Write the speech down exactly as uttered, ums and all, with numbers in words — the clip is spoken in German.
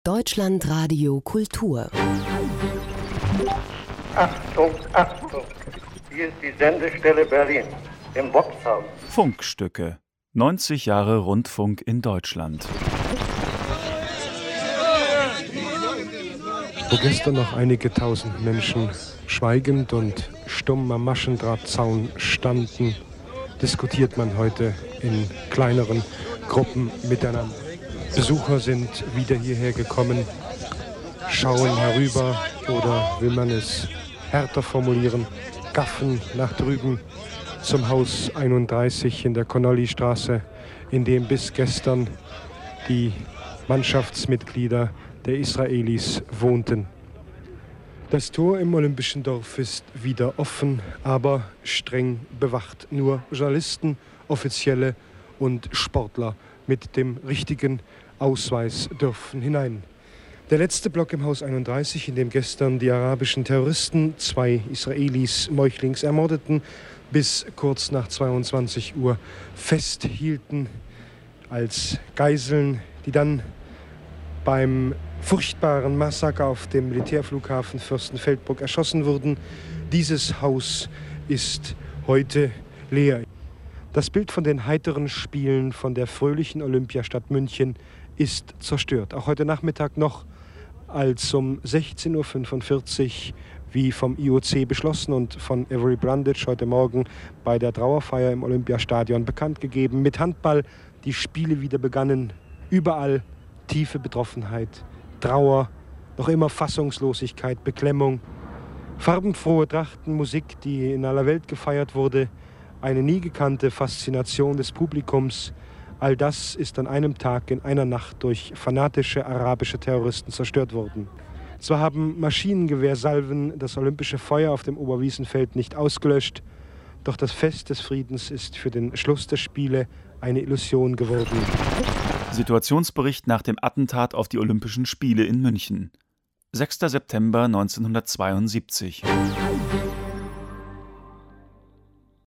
Deutschlandradio Kultur. Achtung, Achtung! Hier ist die Sendestelle Berlin im Boxhaus. Funkstücke. neunzig Jahre Rundfunk in Deutschland. Wo gestern noch einige tausend Menschen schweigend und stumm am Maschendrahtzaun standen, diskutiert man heute in kleineren Gruppen miteinander. Besucher sind wieder hierher gekommen, schauen herüber oder, will man es härter formulieren, gaffen nach drüben zum Haus einunddreißig in der Connolly-Straße, in dem bis gestern die Mannschaftsmitglieder der Israelis wohnten. Das Tor im Olympischen Dorf ist wieder offen, aber streng bewacht. Nur Journalisten, Offizielle und Sportler mit dem richtigen Ausweis dürfen hinein. Der letzte Block im Haus einunddreißig, in dem gestern die arabischen Terroristen zwei Israelis meuchlings ermordeten, bis kurz nach zweiundzwanzig Uhr festhielten als Geiseln, die dann beim furchtbaren Massaker auf dem Militärflughafen Fürstenfeldbruck erschossen wurden. Dieses Haus ist heute leer. Das Bild von den heiteren Spielen von der fröhlichen Olympiastadt München ist zerstört. Auch heute Nachmittag noch, als um sechzehn Uhr fünfundvierzig, wie vom I O C beschlossen und von Avery Brundage heute Morgen bei der Trauerfeier im Olympiastadion bekannt gegeben, mit Handball die Spiele wieder begannen. Überall tiefe Betroffenheit, Trauer, noch immer Fassungslosigkeit, Beklemmung, farbenfrohe Trachten, Musik, die in aller Welt gefeiert wurde, eine nie gekannte Faszination des Publikums. All das ist an einem Tag in einer Nacht durch fanatische arabische Terroristen zerstört worden. Zwar haben Maschinengewehrsalven das olympische Feuer auf dem Oberwiesenfeld nicht ausgelöscht, doch das Fest des Friedens ist für den Schluss der Spiele eine Illusion geworden. Situationsbericht nach dem Attentat auf die Olympischen Spiele in München. sechster September neunzehnhundertzweiundsiebzig.